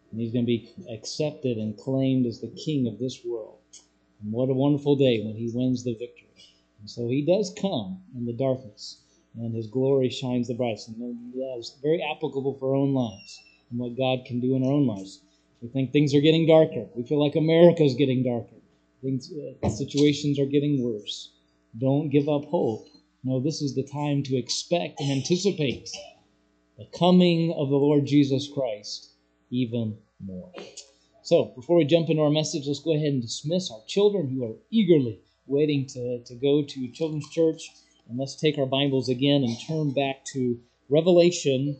And he's going to be accepted and claimed as the king of this world. And what a wonderful day when he wins the victory. And so he does come in the darkness, and his glory shines the brightest. And that is very applicable for our own lives and what God can do in our own lives. We think things are getting darker. We feel like America's getting darker. Situations are getting worse. Don't give up hope. No, this is the time to expect and anticipate the coming of the Lord Jesus Christ even more. So, before we jump into our message, let's go ahead and dismiss our children who are eagerly waiting to go to Children's Church. And let's take our Bibles again and turn back to Revelation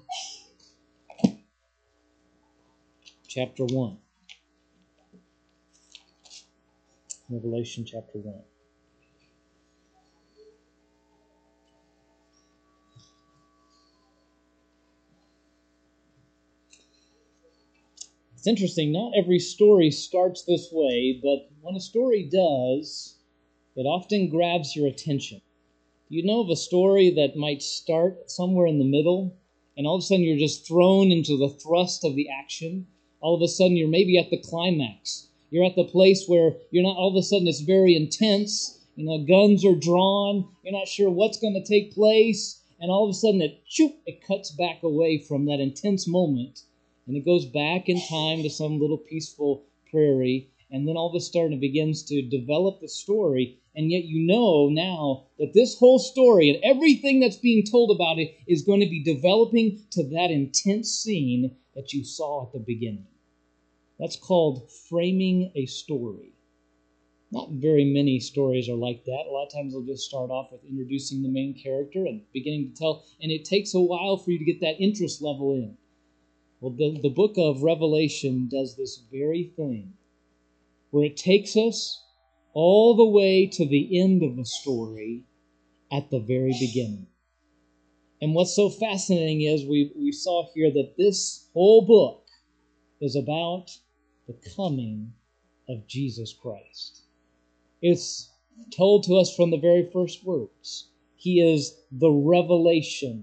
chapter 1. Revelation chapter 1. It's interesting, not every story starts this way, but when a story does, it often grabs your attention. You know of a story that might start somewhere in the middle, and all of a sudden you're just thrown into the thrust of the action. All of a sudden you're maybe at the climax. You're at the place where you're not, all of a sudden it's very intense. Guns are drawn. You're not sure what's going to take place. And all of a sudden it cuts back away from that intense moment. And it goes back in time to some little peaceful prairie. And then all of a sudden it begins to develop the story. And yet you know now that this whole story and everything that's being told about it is going to be developing to that intense scene that you saw at the beginning. That's called framing a story. Not very many stories are like that. A lot of times they'll just start off with introducing the main character and beginning to tell, and it takes a while for you to get that interest level in. Well, the book of Revelation does this very thing, where it takes us all the way to the end of the story at the very beginning. And what's so fascinating is we saw here that this whole book is about the coming of Jesus Christ. It's told to us from the very first words. He is the revelation.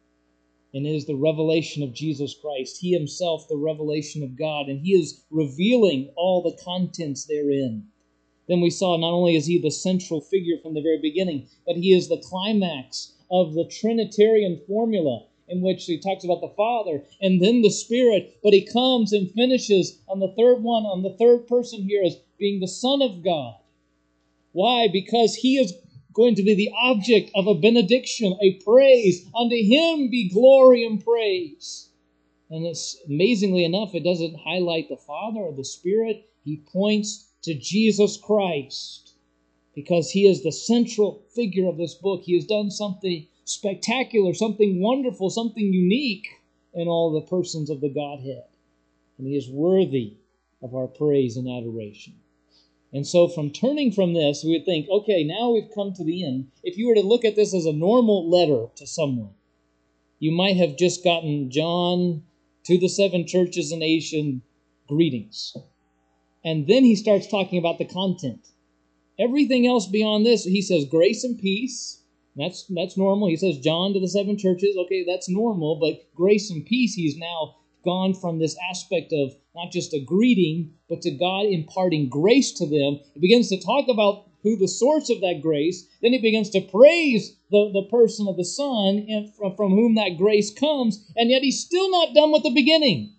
And it is the revelation of Jesus Christ. He himself, the revelation of God. And he is revealing all the contents therein. Then we saw not only is he the central figure from the very beginning, but he is the climax of the Trinitarian formula in which he talks about the Father and then the Spirit. But he comes and finishes on the third one, on the third person here as being the Son of God. Why? Because he is going to be the object of a benediction, a praise. Unto him be glory and praise. And it's amazingly enough, it doesn't highlight the Father or the Spirit. He points to Jesus Christ because he is the central figure of this book. He has done something spectacular, something wonderful, something unique in all the persons of the Godhead. And he is worthy of our praise and adoration. And so from turning from this, we would think, okay, now we've come to the end. If you were to look at this as a normal letter to someone, you might have just gotten John to the 7 churches in Asia, greetings. And then he starts talking about the content. Everything else beyond this, he says grace and peace. That's normal. He says John to the 7 churches. Okay, that's normal. But grace and peace, he's now gone from this aspect of not just a greeting, but to God imparting grace to them. He begins to talk about who the source of that grace. Then he begins to praise the person of the Son and from whom that grace comes. And yet he's still not done with the beginning.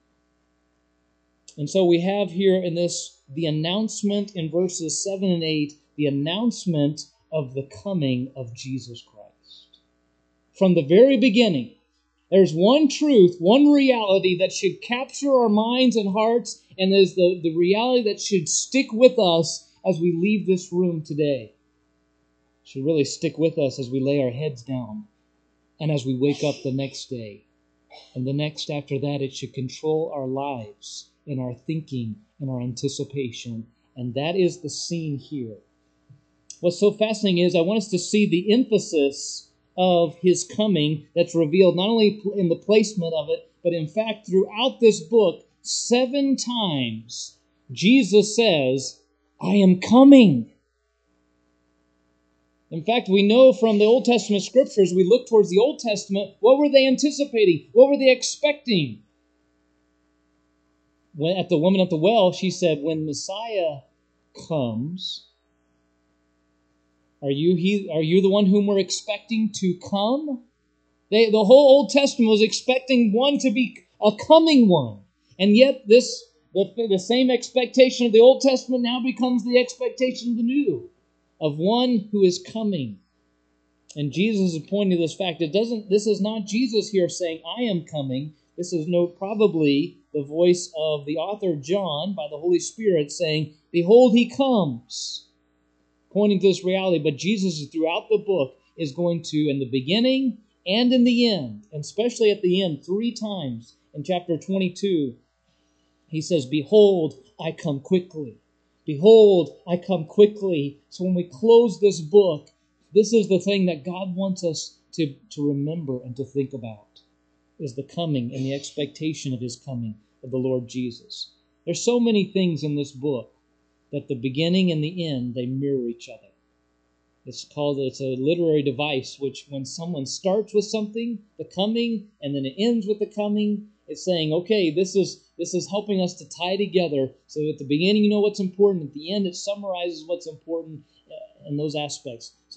And so we have here in this, the announcement in verses 7 and 8, the announcement of the coming of Jesus Christ. From the very beginning, there's one truth, one reality that should capture our minds and hearts, and is the reality that should stick with us as we leave this room today. It should really stick with us as we lay our heads down and as we wake up the next day. And the next after that, it should control our lives in our thinking, in our anticipation. And that is the scene here. What's so fascinating is I want us to see the emphasis of his coming that's revealed not only in the placement of it, but in fact throughout this book, 7 times Jesus says, I am coming. In fact, we know from the Old Testament scriptures, we look towards the Old Testament, what were they anticipating? What were they expecting? when at the woman at the well, she said, when Messiah comes, are you the one whom we're expecting to come? The whole Old Testament was expecting one to be a coming one. And yet the same expectation of the Old Testament now becomes the expectation of the New, of one who is coming. And Jesus is pointing to this fact. This is not Jesus here saying, I am coming. This is probably the voice of the author John by the Holy Spirit saying, behold, he comes, pointing to this reality. But Jesus throughout the book is going to, in the beginning and in the end, and especially at the end, 3 times in chapter 22, he says, behold, I come quickly. Behold, I come quickly. So when we close this book, this is the thing that God wants us to remember and to think about, is the coming and the expectation of his coming of the Lord Jesus. There's so many things in this book that the beginning and the end, they mirror each other. It's a literary device, which when someone starts with something, the coming, and then it ends with the coming, it's saying, okay, this is helping us to tie together. So at the beginning, you know what's important. At the end, it summarizes what's important in those aspects. So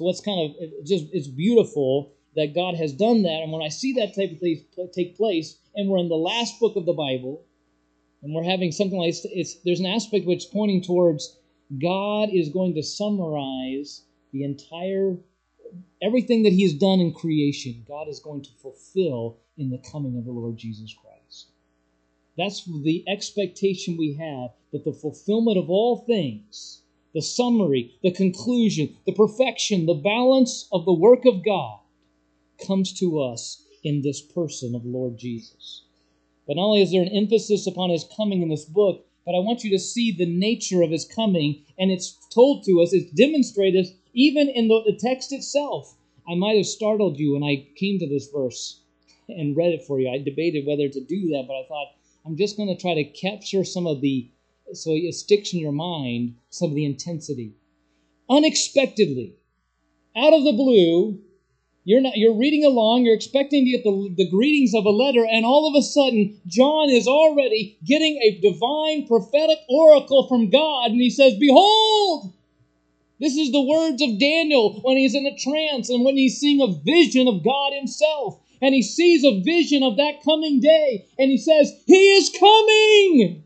it's beautiful that God has done that. And when I see that type of thing take place, and we're in the last book of the Bible, and we're having something like there's an aspect which is pointing towards God is going to summarize the entire, everything that he has done in creation, God is going to fulfill in the coming of the Lord Jesus Christ. That's the expectation we have, that the fulfillment of all things, the summary, the conclusion, the perfection, the balance of the work of God comes to us in this person of the Lord Jesus. But not only is there an emphasis upon his coming in this book, but I want you to see the nature of his coming, and it's told to us, it's demonstrated even in the text itself. I might have startled you when I came to this verse and read it for you. I debated whether to do that, but I thought I'm just going to try to capture some of so it sticks in your mind, some of the intensity. Unexpectedly, out of the blue, you're reading along, you're expecting to get the greetings of a letter, and all of a sudden, John is already getting a divine prophetic oracle from God, and he says, behold! This is the words of Daniel when he's in a trance and when he's seeing a vision of God himself. And he sees a vision of that coming day, and he says, he is coming!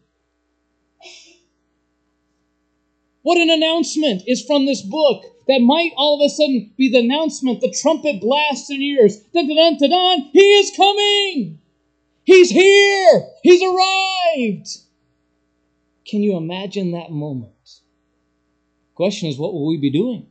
What an announcement is from this book that might all of a sudden be the announcement, the trumpet blasts in ears. Dun, dun, dun, dun, dun, he is coming! He's here! He's arrived! Can you imagine that moment? Question is, what will we be doing?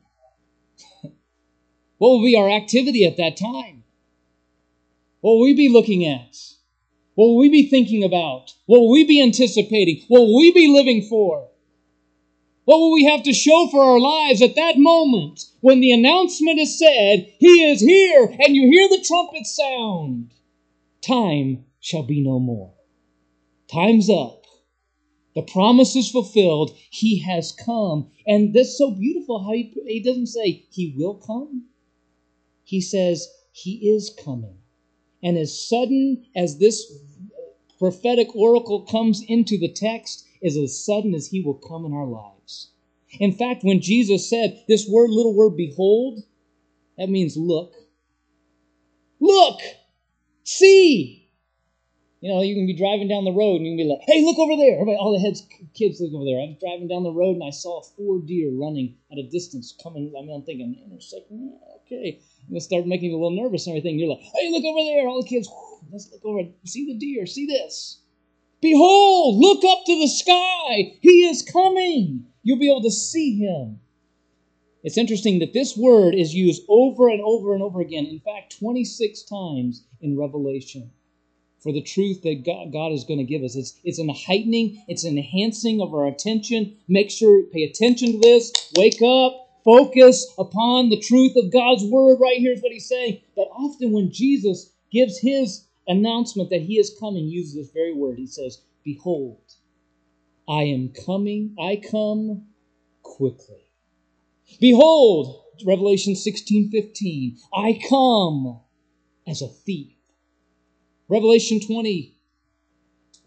What will be our activity at that time? What will we be looking at? What will we be thinking about? What will we be anticipating? What will we be living for? What will we have to show for our lives at that moment when the announcement is said, he is here, and you hear the trumpet sound? Time shall be no more. Time's up. The promise is fulfilled. He has come. And that's so beautiful how he doesn't say he will come. He says he is coming. And as sudden as this prophetic oracle comes into the text, is as sudden as he will come in our lives. In fact, when Jesus said this little word, behold, that means look. Look! See! You know, you can be driving down the road and you can be like, hey, look over there. Everybody, all the kids look over there. I was driving down the road and I saw 4 deer running at a distance coming. I'm thinking, man, it's like, okay. I'm going to start making you a little nervous and everything. You're like, hey, look over there. All the kids, let's look over. See the deer. See this. Behold, look up to the sky. He is coming. You'll be able to see him. It's interesting that this word is used over and over and over again. In fact, 26 times in Revelation for the truth that God is going to give us. It's an heightening, it's an enhancing of our attention. Make sure, pay attention to this. Wake up, focus upon the truth of God's word. Right here's what he's saying. But often when Jesus gives his announcement that he is coming, he uses this very word. He says, behold, I am coming, I come quickly. Behold, Revelation 16:15, I come as a thief. Revelation 20,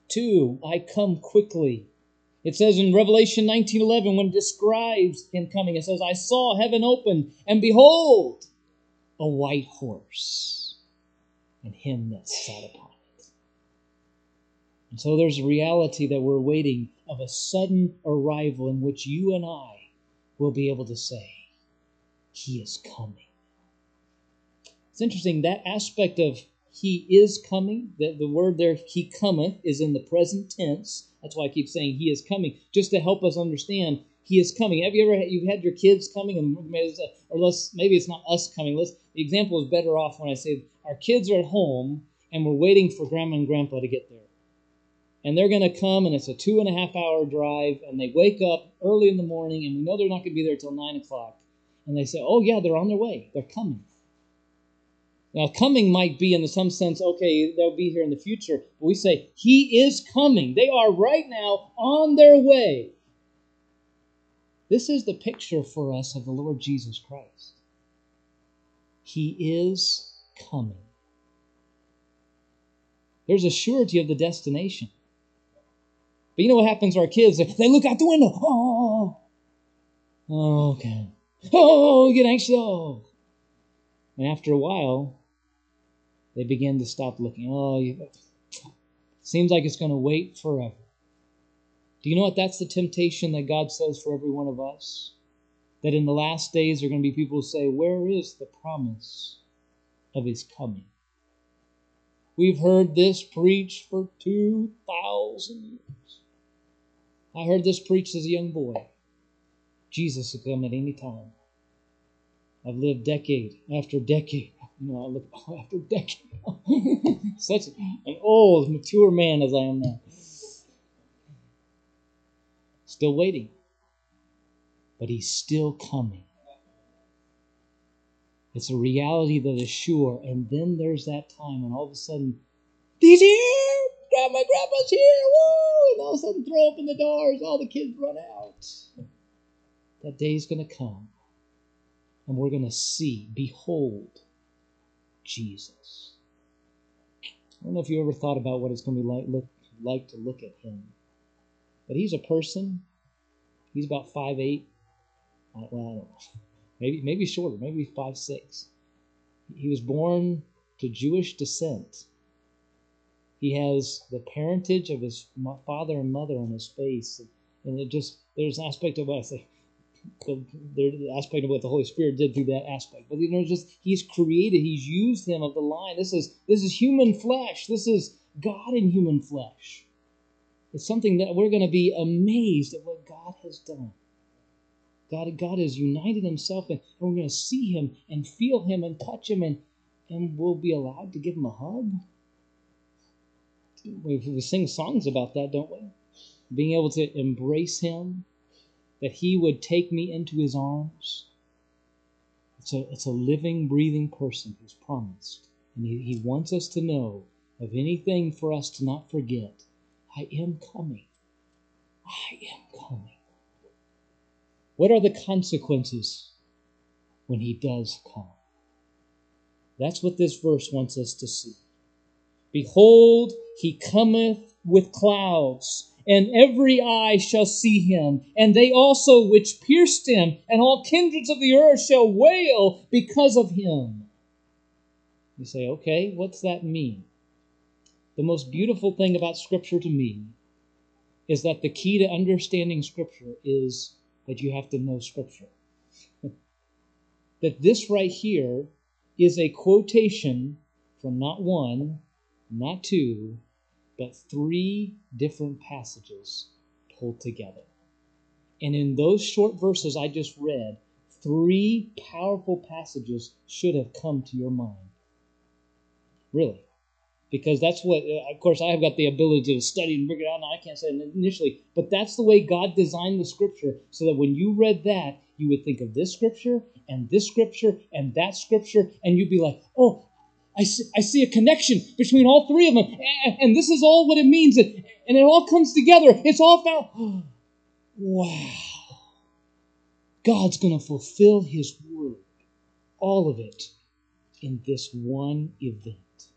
2, I come quickly. It says in Revelation 19:11, when it describes him coming, it says, I saw heaven open, and behold, a white horse, and him that sat upon it. And so there's a reality that we're waiting of a sudden arrival in which you and I will be able to say, He is coming. It's interesting, that aspect of He is coming, the word there, He cometh, is in the present tense. That's why I keep saying He is coming, just to help us understand He is coming. Have you ever you've had your kids coming, and maybe it's not us coming. The example is better off when I say our kids are at home, and we're waiting for Grandma and Grandpa to get there. And they're going to come, and it's a 2.5-hour drive, and they wake up early in the morning, and we know they're not going to be there till 9 o'clock. And they say, oh yeah, they're on their way. They're coming. Now, coming might be in some sense, okay, they'll be here in the future. But we say, He is coming. They are right now on their way. This is the picture for us of the Lord Jesus Christ. He is coming. There's a surety of the destination. But you know what happens to our kids? They look out the window. Oh, okay. Oh, we get anxious. Oh. And after a while, they begin to stop looking. Seems like it's going to wait forever. Do you know what? That's the temptation that God says for every one of us. That in the last days there are going to be people who say, where is the promise of His coming? We've heard this preached for 2,000 years. I heard this preached as a young boy. Jesus will come at any time. I've lived decade after decade. I look after decade. Such an old, mature man as I am now. Still waiting. But He's still coming. It's a reality that is sure. And then there's that time when all of a sudden, He's here! Grandpa's here! Woo! And all of a sudden throw open the doors. All the kids run out. That day's going to come. And we're going to see, behold, Jesus. I don't know if you ever thought about what it's going to be like to look at Him. But He's a person. He's about 5'8". Well, I don't know. Maybe shorter. Maybe 5'6". He was born to Jewish descent. He has the parentage of his father and mother on his face. And there's an aspect of what I say, the aspect of what the Holy Spirit did through that aspect. But He's created, He's used Him of the line. This is human flesh. This is God in human flesh. It's something that we're going to be amazed at what God has done. God has united Himself, and we're going to see Him and feel Him and touch Him, and we'll be allowed to give Him a hug. We sing songs about that, don't we? Being able to embrace Him, that He would take me into His arms. It's a living, breathing person who's promised. And He wants us to know of anything for us to not forget. I am coming. I am coming. What are the consequences when He does come? That's what this verse wants us to see. Behold, He cometh with clouds, and every eye shall see Him, and they also which pierced Him, and all kindreds of the earth shall wail because of Him. You say, okay, what's that mean? The most beautiful thing about Scripture to me is that the key to understanding Scripture is that you have to know Scripture. That this right here is a quotation from not one, not two, but 3 different passages pulled together. And in those short verses I just read, 3 powerful passages should have come to your mind. Really. Because that's what, of course, I have got the ability to study and figure it out. Now, I can't say it initially, but that's the way God designed the Scripture, so that when you read that, you would think of this Scripture, and this Scripture, and that Scripture, and you'd be like, oh, I see a connection between all 3 of them, and this is all what it means, and it all comes together. It's all found. Wow. God's going to fulfill His word, all of it, in this one event.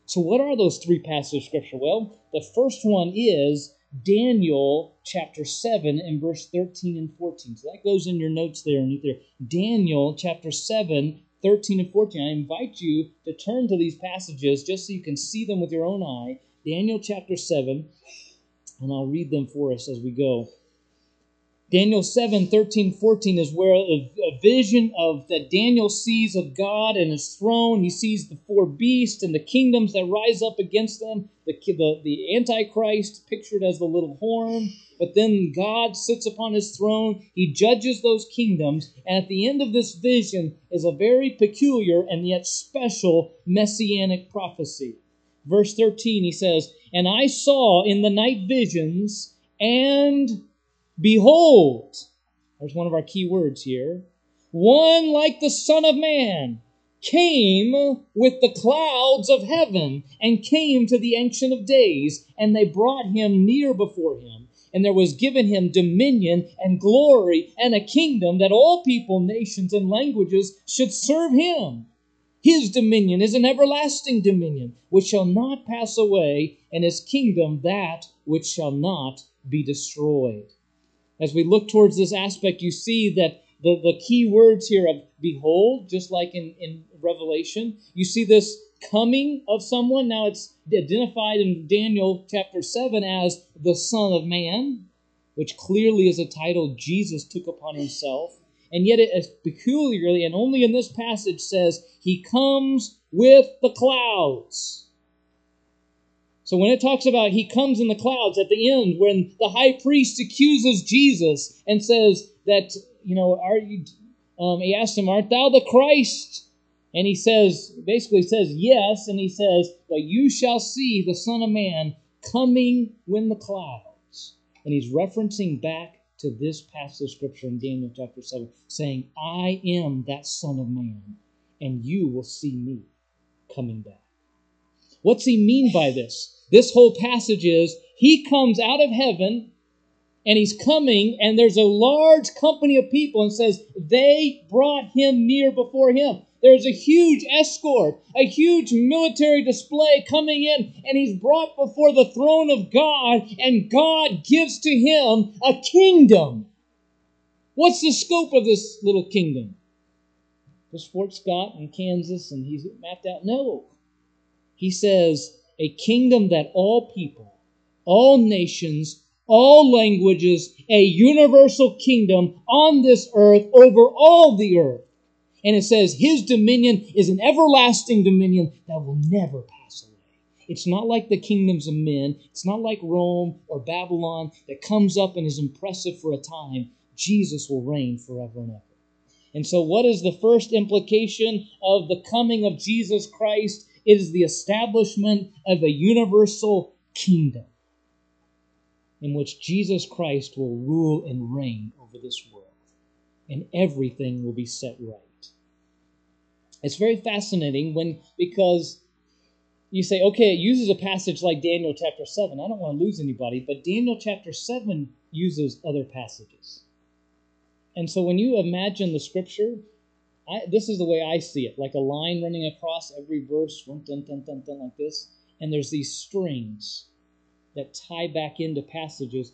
So what are those three passages of Scripture? Well, the first one is Daniel chapter 7 and verse 13 and 14. So that goes in your notes there underneath there. Daniel chapter 7, 13 and 14. I invite you to turn to these passages just so you can see them with your own eye. Daniel chapter 7, and I'll read them for us as we go. Daniel 7, 13, 14 is where a vision of that Daniel sees of God and his throne. He sees the four beasts and the kingdoms that rise up against them. The Antichrist, pictured as the little horn. But then God sits upon his throne. He judges those kingdoms. And at the end of this vision is a very peculiar and yet special messianic prophecy. Verse 13, he says, "And I saw in the night visions, and behold," there's one of our key words here, "one like the Son of Man came with the clouds of heaven and came to the Ancient of Days, and they brought him near before him. And there was given him dominion and glory and a kingdom that all people, nations, and languages should serve him. His dominion is an everlasting dominion which shall not pass away, and his kingdom that which shall not be destroyed." As we look towards this aspect, you see that the key words here of behold, just like in Revelation, you see this coming of someone. Now it's identified in Daniel chapter 7 as the Son of Man, which clearly is a title Jesus took upon himself. And yet it peculiarly, and only in this passage, says he comes with the clouds. So when it talks about he comes in the clouds at the end, when the high priest accuses Jesus and says that, he asks him, "Art thou the Christ?" And he basically says, "Yes." And he says, "But you shall see the Son of Man coming in the clouds." And he's referencing back to this passage of Scripture in Daniel chapter 7, saying, "I am that Son of Man, and you will see me coming back." What's he mean by this? This whole passage is, he comes out of heaven, and he's coming, and there's a large company of people, and says they brought him near before him. There's a huge escort, a huge military display coming in, and he's brought before the throne of God, and God gives to him a kingdom. What's the scope of this little kingdom? Just Fort Scott and Kansas, and he's mapped out? No. He says, a kingdom that all people, all nations, all languages, a universal kingdom on this earth over all the earth. And it says his dominion is an everlasting dominion that will never pass away. It's not like the kingdoms of men. It's not like Rome or Babylon that comes up and is impressive for a time. Jesus will reign forever and ever. And so what is the first implication of the coming of Jesus Christ? It is the establishment of a universal kingdom in which Jesus Christ will rule and reign over this world, and everything will be set right. It's very fascinating because you say, okay, it uses a passage like Daniel chapter 7. I don't want to lose anybody, but Daniel chapter 7 uses other passages. And so when you imagine the Scripture, this is the way I see it, like a line running across every verse, dun, dun, dun, dun, dun, like this, and there's these strings that tie back into passages,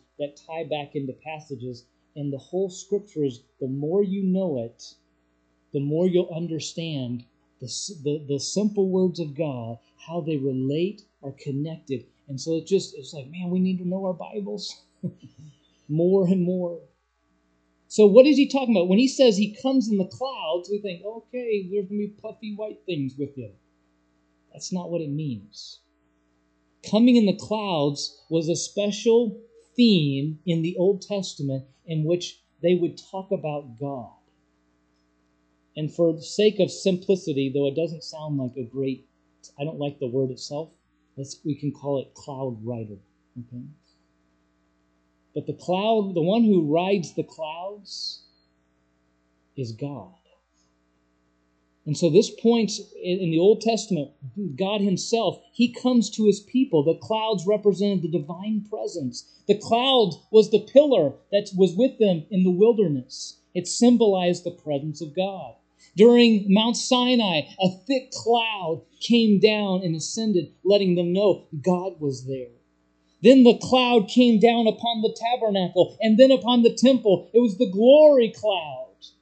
and the whole Scripture is, the more you know it, the more you'll understand the simple words of God, how they relate, are connected. And so it's like, man, we need to know our Bibles more and more. So what is he talking about? When he says he comes in the clouds, we think, okay, there's going to be puffy white things with him. That's not what it means. Coming in the clouds was a special theme in the Old Testament in which they would talk about God. And for the sake of simplicity, though it doesn't sound like I don't like the word itself, we can call it cloud rider. Okay? But the one who rides the clouds is God. And so this points in the Old Testament, God himself, he comes to his people. The clouds represented the divine presence. The cloud was the pillar that was with them in the wilderness. It symbolized the presence of God. During Mount Sinai, a thick cloud came down and ascended, letting them know God was there. Then the cloud came down upon the tabernacle and then upon the temple. It was the glory cloud.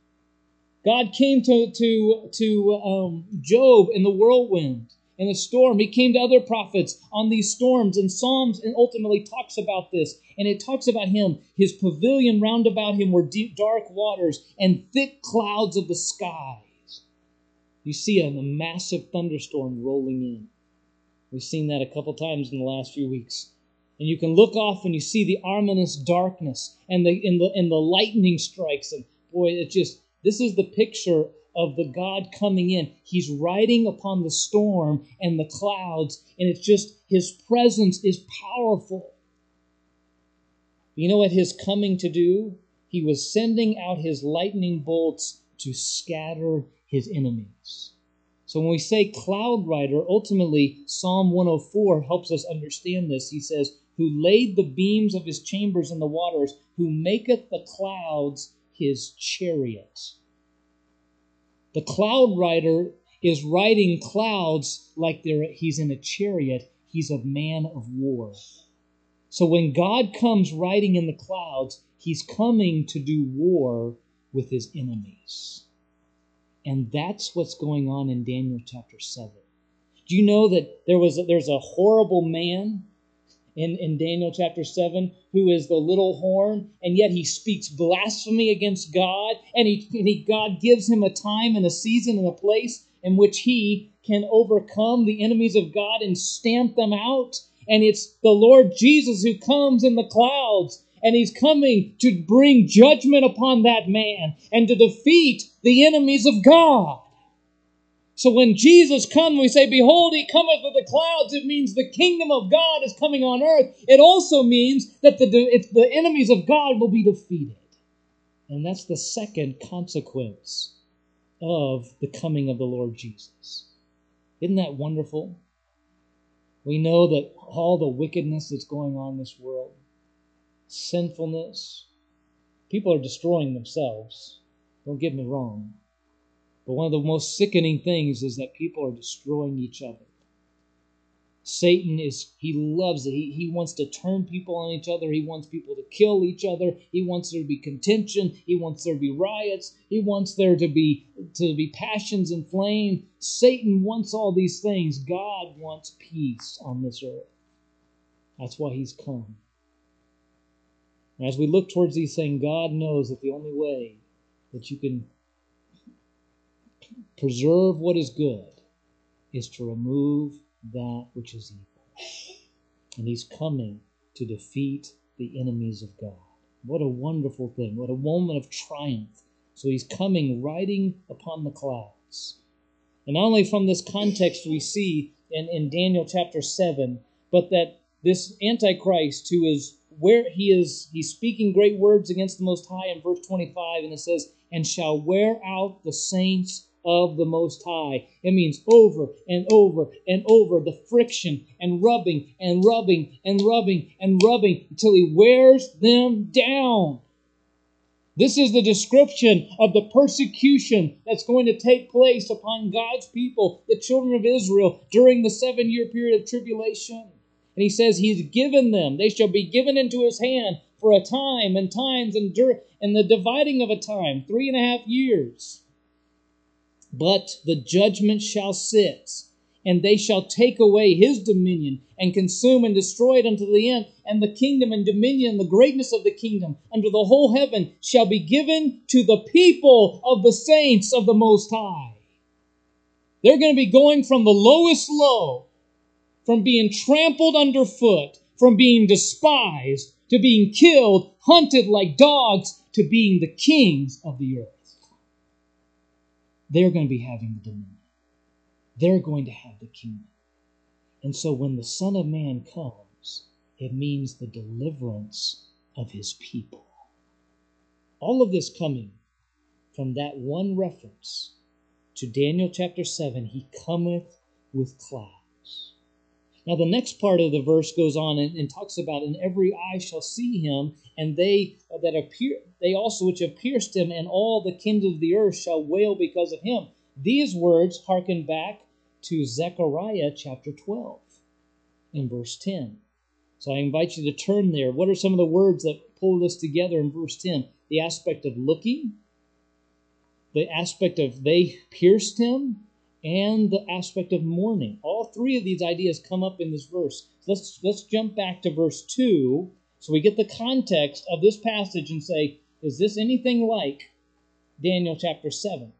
God came to Job in the whirlwind, in a storm. He came to other prophets on these storms, and Psalms and ultimately talks about this. And it talks about him. His pavilion round about him were deep, dark waters and thick clouds of the skies. You see a massive thunderstorm rolling in. We've seen that a couple times in the last few weeks. And you can look off and you see the ominous darkness and the lightning strikes. And boy, this is the picture of the God coming in. He's riding upon the storm and the clouds, and it's just his presence is powerful. You know what his coming to do? He was sending out his lightning bolts to scatter his enemies. So when we say cloud rider, ultimately Psalm 104 helps us understand this. He says, who laid the beams of his chambers in the waters, who maketh the clouds his chariot. The cloud rider is riding clouds like he's in a chariot. He's a man of war. So when God comes riding in the clouds, he's coming to do war with his enemies. And that's what's going on in Daniel chapter 7. Do you know that there's a horrible man in Daniel chapter 7 who is the little horn, and yet he speaks blasphemy against God, and God gives him a time and a season and a place in which he can overcome the enemies of God and stamp them out. And it's the Lord Jesus who comes in the clouds, and he's coming to bring judgment upon that man and to defeat the enemies of God. So when Jesus comes, we say, behold, he cometh with the clouds. It means the kingdom of God is coming on earth. It also means that the enemies of God will be defeated. And that's the second consequence of the coming of the Lord Jesus. Isn't that wonderful? We know that all the wickedness that's going on in this world, sinfulness, people are destroying themselves. Don't get me wrong. But one of the most sickening things is that people are destroying each other. Satan he loves it. He wants to turn people on each other. He wants people to kill each other. He wants there to be contention. He wants there to be riots. He wants there to be passions inflamed. Satan wants all these things. God wants peace on this earth. That's why he's come. And as we look towards these things, God knows that the only way that you can preserve what is good is to remove that which is evil. And he's coming to defeat the enemies of God. What a wonderful thing. What a moment of triumph. So he's coming riding upon the clouds. And not only from this context we see in Daniel chapter 7, but that this Antichrist who is where he's speaking great words against the Most High in verse 25, and it says, and shall wear out the saints of the Most High. It means over and over and over, the friction and rubbing and rubbing and rubbing and rubbing until he wears them down. This is the description of the persecution that's going to take place upon God's people, the children of Israel, during the 7-year period of tribulation. And he says he's given them, they shall be given into his hand for a time and times and the dividing of a time, 3.5 years. But the judgment shall sit, and they shall take away his dominion, and consume and destroy it unto the end. And the kingdom and dominion and the greatness of the kingdom under the whole heaven shall be given to the people of the saints of the Most High. They're going to be going from the lowest low, from being trampled underfoot, from being despised, to being killed, hunted like dogs, to being the kings of the earth. They're going to be having the dominion. They're going to have the kingdom. And so when the Son of Man comes, it means the deliverance of his people. All of this coming from that one reference to Daniel chapter 7, he cometh with clouds. Now the next part of the verse goes on and talks about, and every eye shall see him, and they that they also which have pierced him, and all the kindred of the earth shall wail because of him. These words hearken back to Zechariah chapter 12 in verse 10. So I invite you to turn there. What are some of the words that pull this together in verse 10? The aspect of looking, the aspect of they pierced him, and the aspect of mourning. All three of these ideas come up in this verse. Let's jump back to verse 2 so we get the context of this passage and say, is this anything like Daniel chapter 7?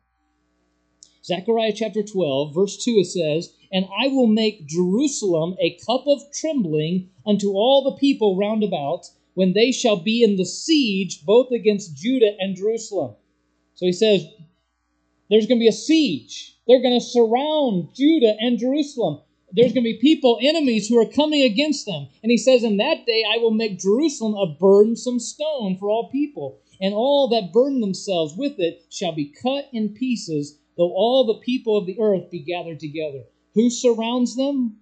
Zechariah chapter 12, verse 2, it says, "And I will make Jerusalem a cup of trembling unto all the people round about, when they shall be in the siege both against Judah and Jerusalem." So he says, there's going to be a siege. They're going to surround Judah and Jerusalem. There's going to be people, enemies, who are coming against them. And he says, in that day I will make Jerusalem a burdensome stone for all people, and all that burden themselves with it shall be cut in pieces, though all the people of the earth be gathered together. Who surrounds them?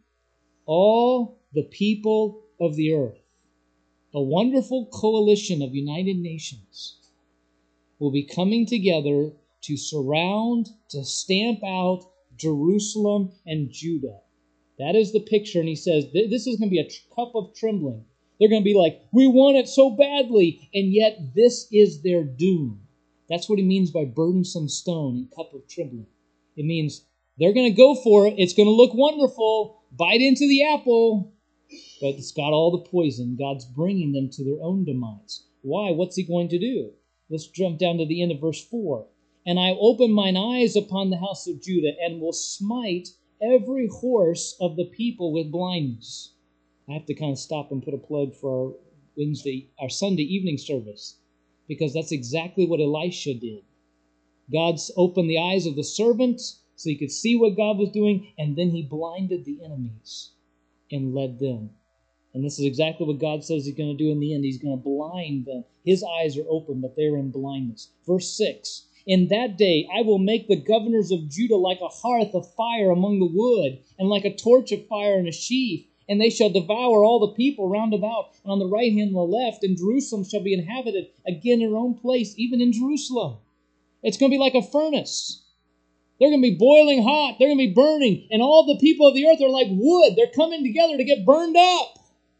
All the people of the earth. A wonderful coalition of United Nations will be coming together to surround, to stamp out Jerusalem and Judah. That is the picture. And he says, this is going to be a cup of trembling. They're going to be like, we want it so badly, and yet this is their doom. That's what he means by burdensome stone and cup of trembling. It means they're going to go for it. It's going to look wonderful. Bite into the apple. But it's got all the poison. God's bringing them to their own demise. Why? What's he going to do? Let's jump down to the end of verse 4. "And I open mine eyes upon the house of Judah, and will smite every horse of the people with blindness." I have to kind of stop and put a plug for our Sunday evening service, because that's exactly what Elisha did. God's opened the eyes of the servant so he could see what God was doing, and then he blinded the enemies and led them. And this is exactly what God says he's going to do in the end. He's going to blind them. His eyes are open, but they're in blindness. Verse 6, "In that day I will make the governors of Judah like a hearth of fire among the wood, and like a torch of fire in a sheaf. And they shall devour all the people round about, and on the right hand and the left. And Jerusalem shall be inhabited again in her own place, even in Jerusalem." It's going to be like a furnace. They're going to be boiling hot. They're going to be burning. And all the people of the earth are like wood. They're coming together to get burned up,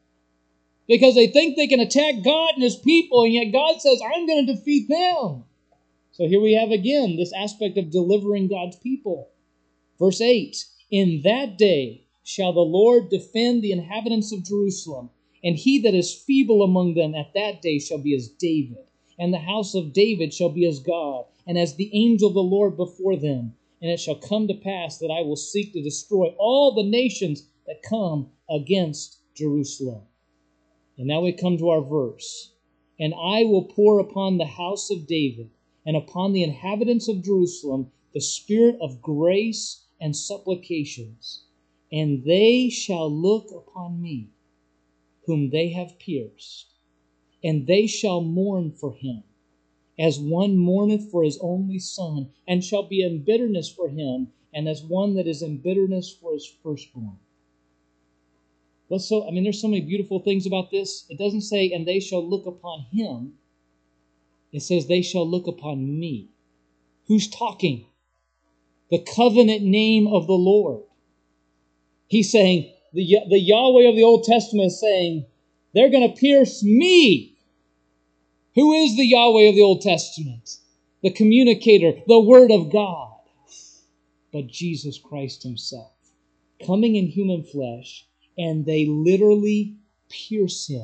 because they think they can attack God and his people, and yet God says, I'm going to defeat them. So here we have again this aspect of delivering God's people. Verse 8, "In that day shall the Lord defend the inhabitants of Jerusalem, and he that is feeble among them at that day shall be as David, and the house of David shall be as God, and as the angel of the Lord before them. And it shall come to pass that I will seek to destroy all the nations that come against Jerusalem." And now we come to our verse. "And I will pour upon the house of David and upon the inhabitants of Jerusalem the spirit of grace and supplications, and they shall look upon me, whom they have pierced, and they shall mourn for him, as one mourneth for his only son, and shall be in bitterness for him, and as one that is in bitterness for his firstborn." There's so many beautiful things about this. It doesn't say, "and they shall look upon him." It says, "they shall look upon me." Who's talking? The covenant name of the Lord. He's saying, the Yahweh of the Old Testament is saying, they're going to pierce me. Who is the Yahweh of the Old Testament? The communicator, the Word of God. But Jesus Christ himself, coming in human flesh, and they literally pierce him.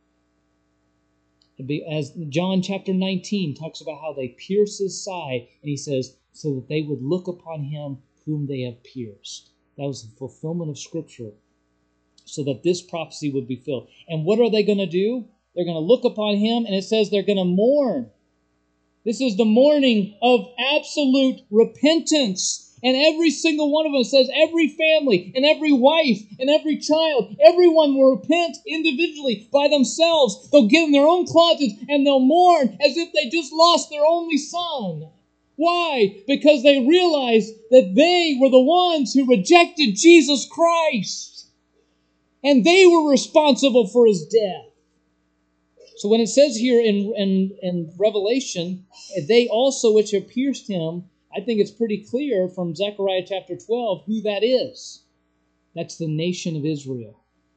As John chapter 19 talks about how they pierce his side, and he says, so that they would look upon him whom they have pierced. That was the fulfillment of Scripture, so that this prophecy would be filled. And what are they going to do? They're going to look upon him, and it says they're going to mourn. This is the mourning of absolute repentance. And every single one of them says every family and every wife and every child, everyone will repent individually by themselves. They'll get in their own closets and they'll mourn as if they just lost their only son. Why? Because they realized that they were the ones who rejected Jesus Christ. And they were responsible for his death. So when it says here in Revelation, they also which have pierced him, I think it's pretty clear from Zechariah chapter 12 who that is. That's the nation of Israel.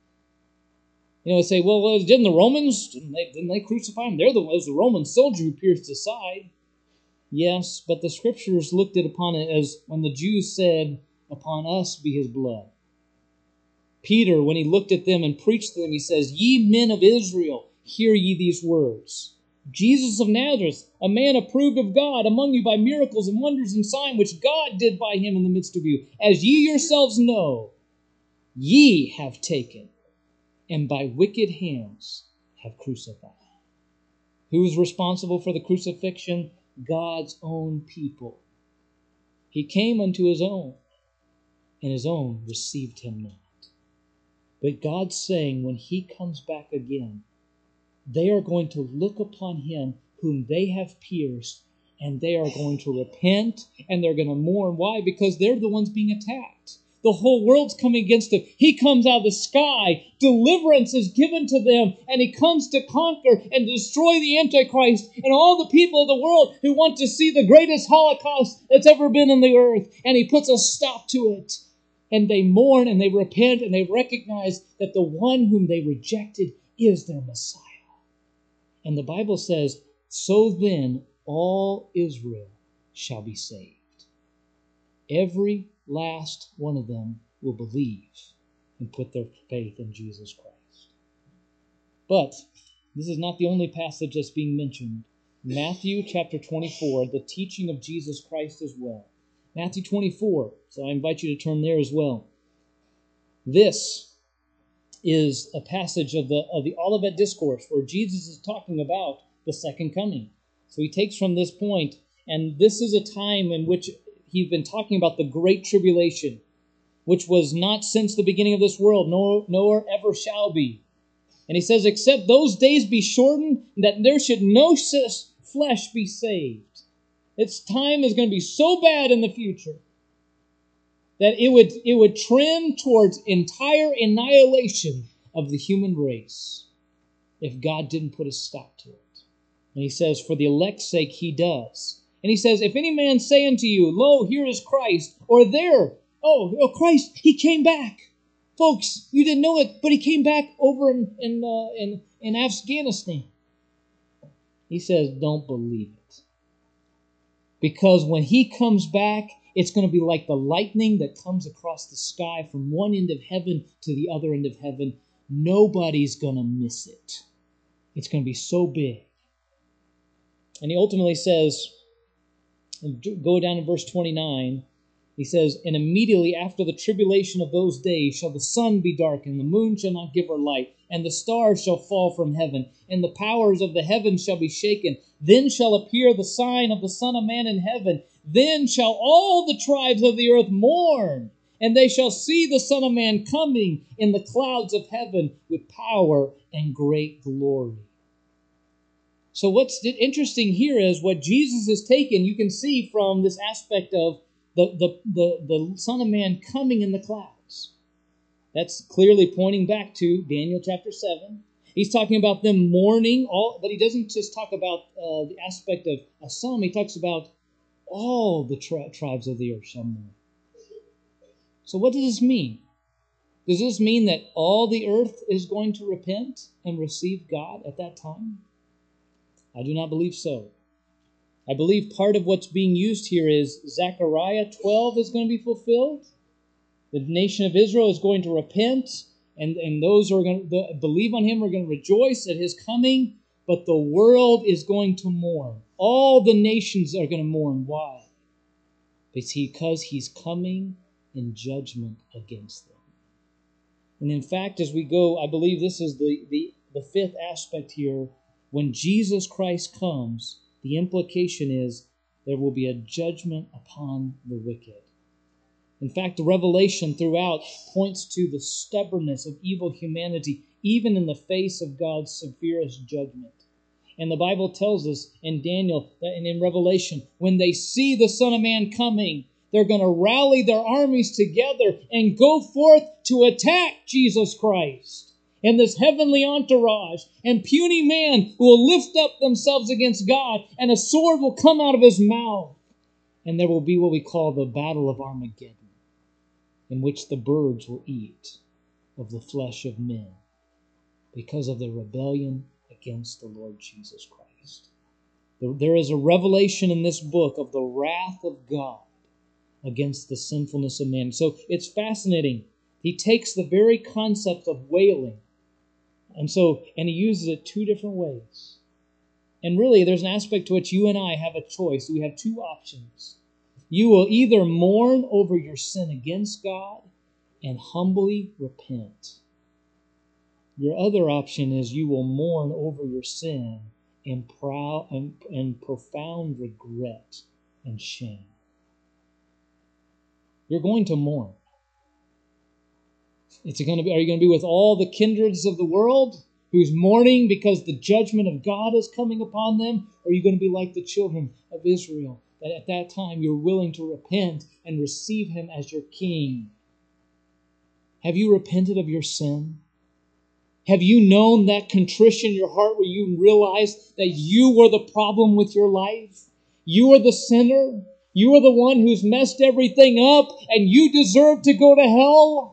They say, well, didn't the Romans, didn't they crucify him? It was the Roman soldier who pierced his side. Yes, but the Scriptures looked upon it as when the Jews said, upon us be his blood. Peter, when he looked at them and preached to them, he says, ye men of Israel, hear ye these words. Jesus of Nazareth, a man approved of God among you by miracles and wonders and signs which God did by him in the midst of you, as ye yourselves know, ye have taken, and by wicked hands have crucified. Who is responsible for the crucifixion? God's own people. He came unto his own, and his own received him not. But God's saying when he comes back again, they are going to look upon him whom they have pierced, and they are going to repent, and they're going to mourn. Why? Because they're the ones being attacked. The whole world's coming against him. He comes out of the sky. Deliverance is given to them, and he comes to conquer and destroy the Antichrist and all the people of the world who want to see the greatest Holocaust that's ever been on the earth. And he puts a stop to it. And they mourn and they repent and they recognize that the one whom they rejected is their Messiah. And the Bible says, so then all Israel shall be saved. Every last one of them will believe and put their faith in Jesus Christ. But this is not the only passage that's being mentioned. Matthew chapter 24, the teaching of Jesus Christ as well. Matthew 24, so I invite you to turn there as well. This is a passage of the Olivet Discourse where Jesus is talking about the second coming. So he takes from this point, and this is a time in which he's been talking about the Great Tribulation, which was not since the beginning of this world, nor ever shall be. And he says, except those days be shortened, that there should no flesh be saved. Its time is going to be so bad in the future that it would trend towards entire annihilation of the human race if God didn't put a stop to it. And he says, for the elect's sake he does. And he says, if any man say unto you, lo, here is Christ, or there, oh, Christ, he came back. Folks, you didn't know it, but he came back over in Afghanistan. He says, don't believe it. Because when he comes back, it's going to be like the lightning that comes across the sky from one end of heaven to the other end of heaven. Nobody's going to miss it. It's going to be so big. And he ultimately says, go down to verse 29, he says, and immediately after the tribulation of those days shall the sun be darkened, the moon shall not give her light, and the stars shall fall from heaven, and the powers of the heavens shall be shaken. Then shall appear the sign of the Son of Man in heaven. Then shall all the tribes of the earth mourn, and they shall see the Son of Man coming in the clouds of heaven with power and great glory. So what's interesting here is what Jesus has taken, you can see from this aspect of the Son of Man coming in the clouds. That's clearly pointing back to Daniel chapter 7. He's talking about them mourning, but he doesn't just talk about the aspect of some. He talks about all the tribes of the earth shall mourn. So what does this mean? Does this mean that all the earth is going to repent and receive God at that time? I do not believe so. I believe part of what's being used here is Zechariah 12 is going to be fulfilled. The nation of Israel is going to repent, and those who are going to believe on him are going to rejoice at his coming, but the world is going to mourn. All the nations are going to mourn. Why? Because he's coming in judgment against them. And in fact, as we go, I believe this is the fifth aspect here. When Jesus Christ comes, the implication is there will be a judgment upon the wicked. In fact, the revelation throughout points to the stubbornness of evil humanity, even in the face of God's severest judgment. And the Bible tells us in Daniel and in Revelation, when they see the Son of Man coming, they're going to rally their armies together and go forth to attack Jesus Christ. and this heavenly entourage and puny man who will lift up themselves against God, and a sword will come out of his mouth. And there will be what we call the Battle of Armageddon, in which the birds will eat of the flesh of men because of the rebellion against the Lord Jesus Christ. There is a revelation in this book of the wrath of God against the sinfulness of man. So it's fascinating. He takes the very concept of wailing, and he uses it two different ways. And really, there's an aspect to which you and I have a choice. We have two options. You will either mourn over your sin against God and humbly repent. Your other option is you will mourn over your sin in profound regret and shame. You're going to mourn. Are you going to be with all the kindreds of the world who's mourning because the judgment of God is coming upon them? Or are you going to be like the children of Israel, that at that time you're willing to repent and receive Him as your King? Have you repented of your sin? Have you known that contrition in your heart where you realize that you were the problem with your life? You are the sinner. You are the one who's messed everything up, and you deserve to go to hell?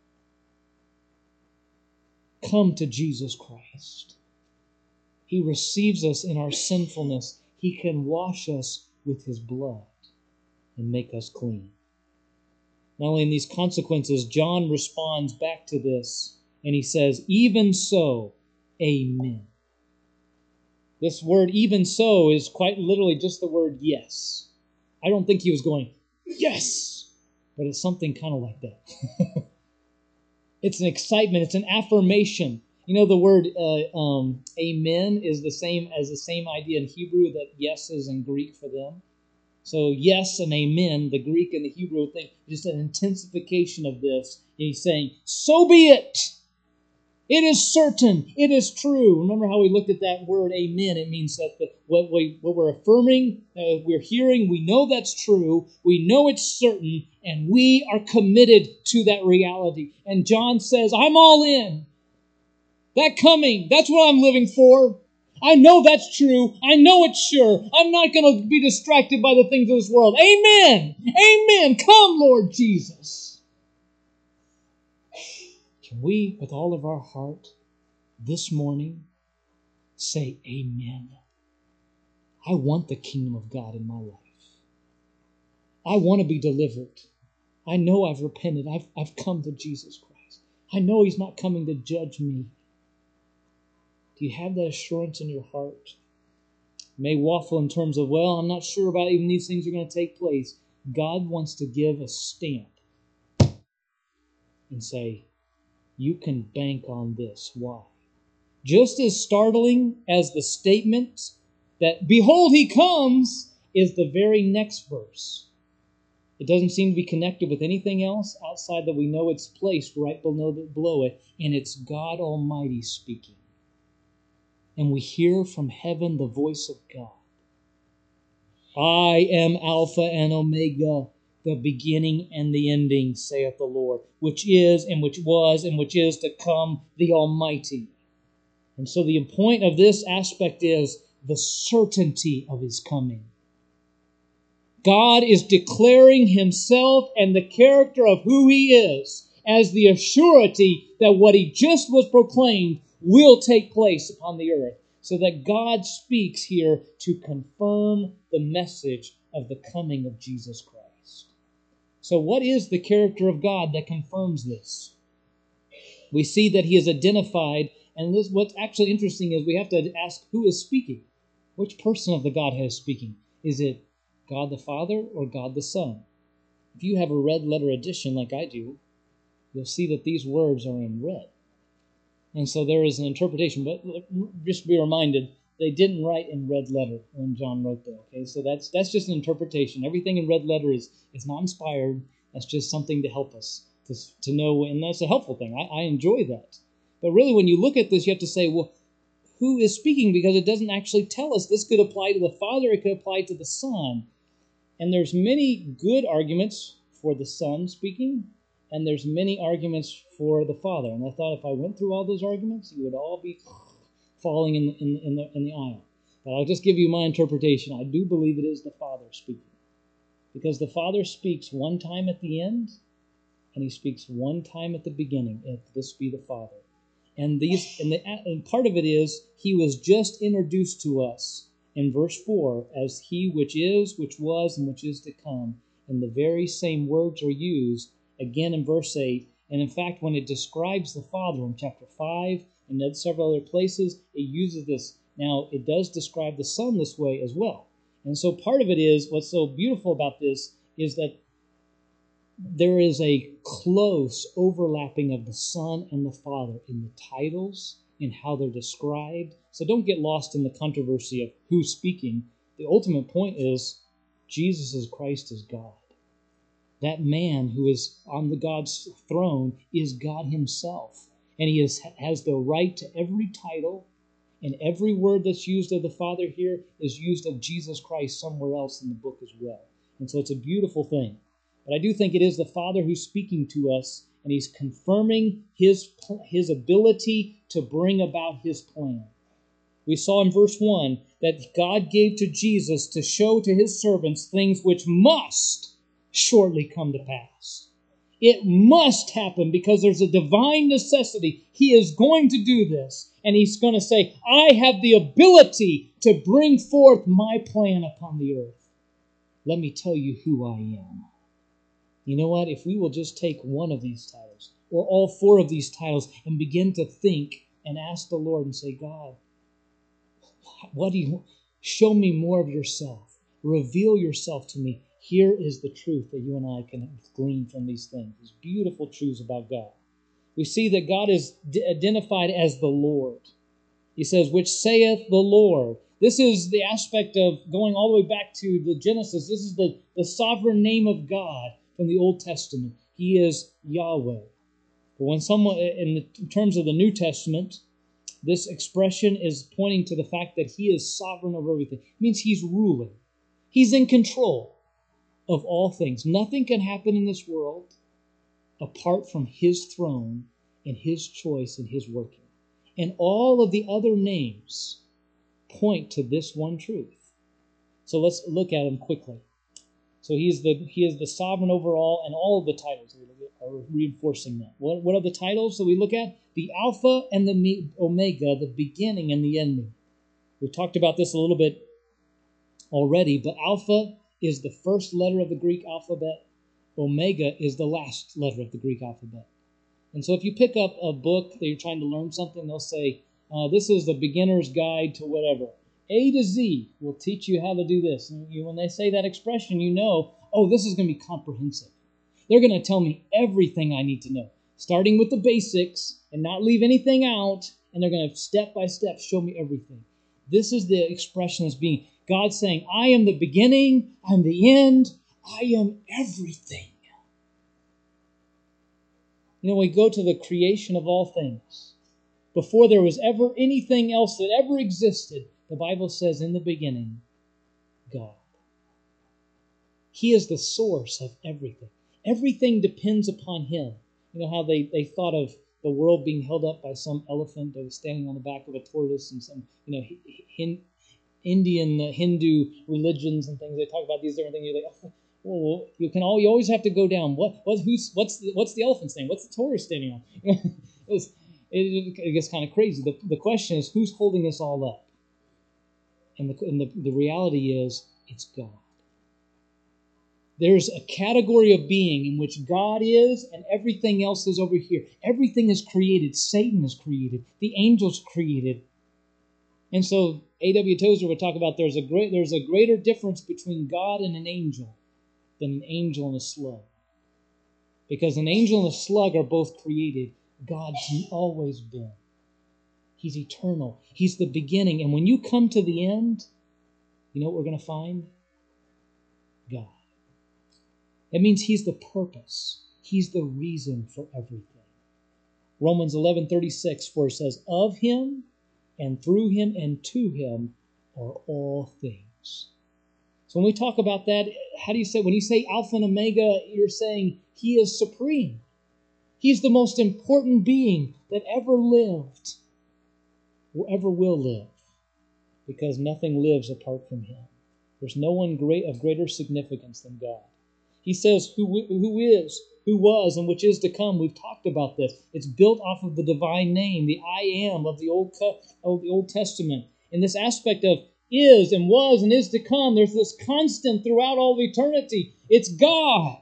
Come to Jesus Christ. He receives us in our sinfulness. He can wash us with His blood and make us clean. Not only in these consequences, John responds back to this, and he says, "Even so, amen." This word "even so" is quite literally just the word "yes." I don't think he was going, "Yes!" But it's something kind of like that. It's an excitement. It's an affirmation. You know, the word amen is the same idea in Hebrew that yes is in Greek for them. So yes and amen, the Greek and the Hebrew thing, just an intensification of this. And he's saying, so be it. It is certain. It is true. Remember how we looked at that word amen? It means that what we're affirming, we're hearing, we know that's true. We know it's certain, and we are committed to that reality. And John says, I'm all in. That coming, that's what I'm living for. I know that's true. I know it's sure. I'm not going to be distracted by the things of this world. Amen. Amen. Come, Lord Jesus. Can we, with all of our heart, this morning, say amen? I want the kingdom of God in my life. I want to be delivered. I know I've repented. I've come to Jesus Christ. I know He's not coming to judge me. Do you have that assurance in your heart? You may waffle in terms of, well, I'm not sure about even these things are going to take place. God wants to give a stamp and say, you can bank on this. Why? Just as startling as the statement that, behold, He comes, is the very next verse. It doesn't seem to be connected with anything else outside that we know it's placed right below it, and it's God Almighty speaking. And we hear from heaven the voice of God. I am Alpha and Omega, the beginning and the ending, saith the Lord, which is and which was and which is to come, the Almighty. And so the point of this aspect is the certainty of His coming. God is declaring Himself and the character of who He is as the assurity that what He just was proclaimed will take place upon the earth. So that God speaks here to confirm the message of the coming of Jesus Christ. So what is the character of God that confirms this? We see that He is identified, and this, what's actually interesting is we have to ask who is speaking. Which person of the Godhead is speaking? Is it God the Father or God the Son? If you have a red letter edition like I do, you'll see that these words are in red. And so there is an interpretation, but just be reminded, they didn't write in red letter when John wrote that. Okay, so that's just an interpretation. Everything in red letter is not inspired. That's just something to help us to know, and that's a helpful thing. I enjoy that. But really, when you look at this, you have to say, well, who is speaking? Because it doesn't actually tell us. This could apply to the Father. It could apply to the Son. And there's many good arguments for the Son speaking, and there's many arguments for the Father. And I thought if I went through all those arguments, you would all be falling in the aisle. But I'll just give you my interpretation. I do believe it is the Father speaking. Because the Father speaks one time at the end, and he speaks one time at the beginning, if this be the Father. And part of it is he was just introduced to us in verse 4 as he which is, which was, and which is to come. And the very same words are used again in verse 8. And in fact, when it describes the Father in chapter 5 and several other places, it uses this. Now, it does describe the Son this way as well. And so part of it is, what's so beautiful about this is that there is a close overlapping of the Son and the Father in the titles, in how they're described. So don't get lost in the controversy of who's speaking. The ultimate point is Jesus Christ is God. That man who is on the God's throne is God himself. And he has the right to every title, and every word that's used of the Father here is used of Jesus Christ somewhere else in the book as well. And so it's a beautiful thing. But I do think it is the Father who's speaking to us, and he's confirming his ability to bring about his plan. We saw in verse 1 that God gave to Jesus to show to his servants things which must shortly come to pass. It must happen because there's a divine necessity. He is going to do this, and he's going to say, I have the ability to bring forth my plan upon the earth. Let me tell you who I am. You know what? If we will just take one of these titles, or all four of these titles, and begin to think and ask the Lord and say, God, what do you show me more of yourself? Reveal yourself to me. Here is the truth that you and I can glean from these things, these beautiful truths about God. We see that God is identified as the Lord. He says, which saith the Lord. This is the aspect of going all the way back to the Genesis. This is the sovereign name of God from the Old Testament. He is Yahweh. But when someone, in terms of the New Testament, this expression is pointing to the fact that he is sovereign over everything. It means he's ruling. He's in control of all things. Nothing can happen in this world apart from his throne and his choice and his working. And all of the other names point to this one truth. So let's look at him quickly. So he is the sovereign over all, and all of the titles are reinforcing that. What are the titles that we look at? The Alpha and the Omega, the beginning and the ending. We've talked about this a little bit already, but Alpha is the first letter of the Greek alphabet. Omega is the last letter of the Greek alphabet. And so if you pick up a book that you're trying to learn something, they'll say, this is the beginner's guide to whatever. A to Z will teach you how to do this. And when they say that expression, you know, oh, this is going to be comprehensive. They're going to tell me everything I need to know, starting with the basics and not leave anything out. And they're going to step by step show me everything. This is the expression that's being God saying, I am the beginning, I'm the end, I am everything. You know, we go to the creation of all things. Before there was ever anything else that ever existed, the Bible says in the beginning, God. He is the source of everything. Everything depends upon him. You know how they thought of the world being held up by some elephant that was standing on the back of a tortoise, and some, Indian, Hindu religions and things. They talk about these different things. You're like, oh, you always have to go down. What's the elephant's name? What's the tortoise standing on? It gets kind of crazy. The question is, who's holding this all up? And the reality is, it's God. There's a category of being in which God is and everything else is over here. Everything is created. Satan is created. The angels created. And so A.W. Tozer would talk about there's a greater difference between God and an angel than an angel and a slug. Because an angel and a slug are both created. God's always been. He's eternal. He's the beginning. And when you come to the end, you know what we're going to find? God. That means he's the purpose. He's the reason for everything. Romans 11:36, for it says, of him and through him and to him are all things. So when we talk about that, how do you say, when you say Alpha and Omega, you're saying he is supreme. He's the most important being that ever lived, or ever will live, because nothing lives apart from him. There's no one of greater significance than God. He says who is, who was, and which is to come. We've talked about this. It's built off of the divine name, the I am of the Old Testament. And this aspect of is and was and is to come, there's this constant throughout all of eternity. It's God.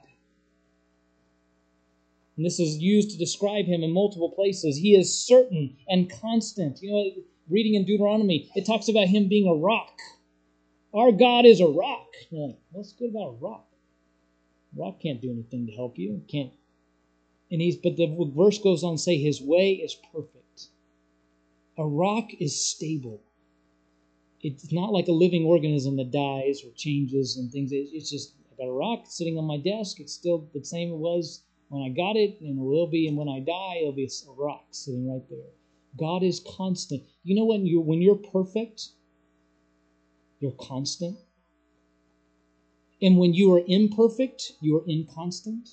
And this is used to describe him in multiple places. He is certain and constant. Reading in Deuteronomy, it talks about him being a rock. Our God is a rock. You're like, what's good about a rock? A rock can't do anything to help you. It can't. But the verse goes on to say his way is perfect. A rock is stable. It's not like a living organism that dies or changes and things. It's just, I got a rock sitting on my desk. It's still the same it was when I got it, and it will be, and when I die, it'll be a rock sitting right there. God is constant. You know when you're perfect, you're constant. And when you are imperfect, you are inconstant.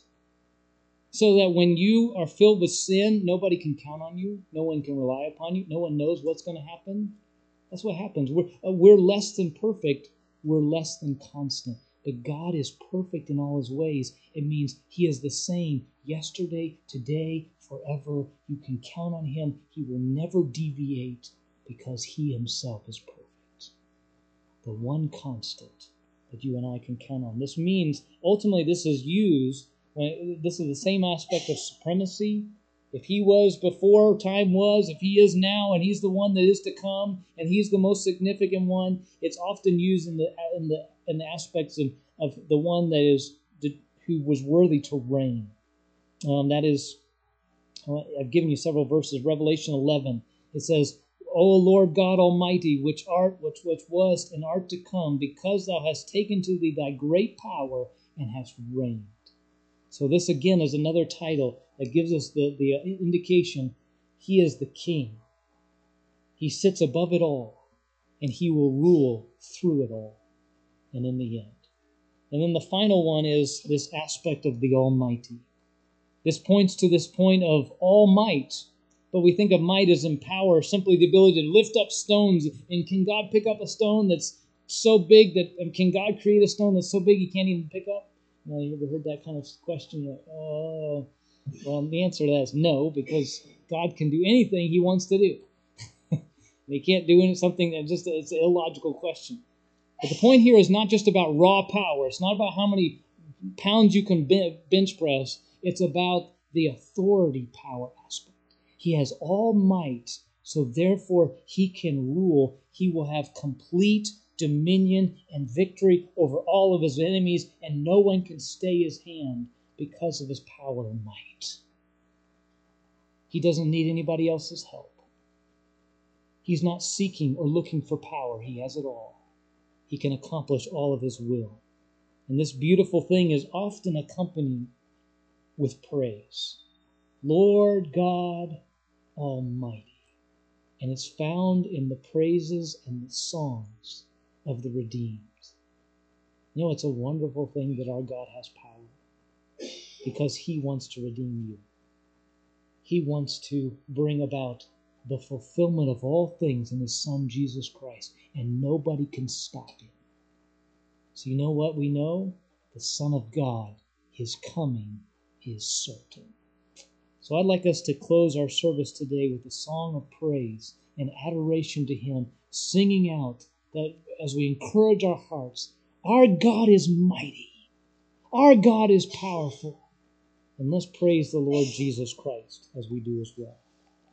So that when you are filled with sin, nobody can count on you. No one can rely upon you. No one knows what's going to happen. That's what happens. We're less than perfect. We're less than constant. But God is perfect in all his ways. It means he is the same yesterday, today, forever. You can count on him. He will never deviate because he himself is perfect. The one constant that you and I can count on. This means, ultimately, this is used, this is the same aspect of supremacy. If he was before time was, if he is now, and he's the one that is to come, and he's the most significant one, it's often used in the aspects of the one who was worthy to reign. That is, I've given you several verses. Revelation 11, it says, O Lord God Almighty, which was and art to come, because thou hast taken to thee thy great power and hast reigned. So this again is another title that gives us the indication he is the king. He sits above it all, and he will rule through it all and in the end. And then the final one is this aspect of the Almighty. This points to this point of all might, but we think of might as in power, simply the ability to lift up stones. And can God pick up a stone that's so big and can God create a stone that's so big he can't even pick up? You ever heard that kind of question? You're like, oh, well, the answer to that is no, because God can do anything he wants to do. He can't do something that it's an illogical question. But the point here is not just about raw power. It's not about how many pounds you can bench press. It's about the authority power aspect. He has all might, so therefore he can rule. He will have complete dominion and victory over all of his enemies, and no one can stay his hand because of his power and might. He doesn't need anybody else's help. He's not seeking or looking for power. He has it all. He can accomplish all of his will. And this beautiful thing is often accompanied with praise. Lord God Almighty. And it's found in the praises and the songs of the redeemed. It's a wonderful thing that our God has power, because he wants to redeem you. He wants to bring about the fulfillment of all things in his Son, Jesus Christ, and nobody can stop him. So you know what we know? The Son of God, his coming is certain. So I'd like us to close our service today with a song of praise and adoration to him, singing out that as we encourage our hearts, our God is mighty. Our God is powerful. And let's praise the Lord Jesus Christ as we do as well.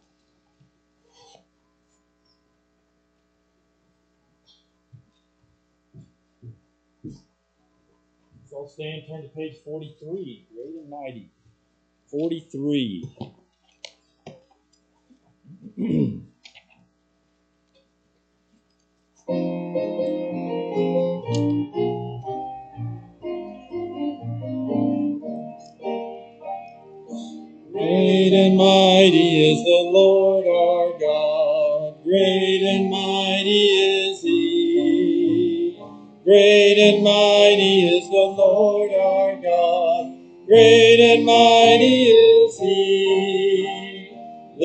Let's all stand, turn to page 43, Great and Mighty. 43. Great and mighty is the Lord our God. Great and mighty is he. Great and mighty is the Lord our God. Great and mighty is he.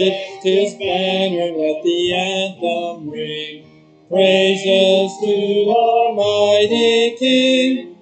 Lift his banner, let the anthem ring. Praises to our mighty King.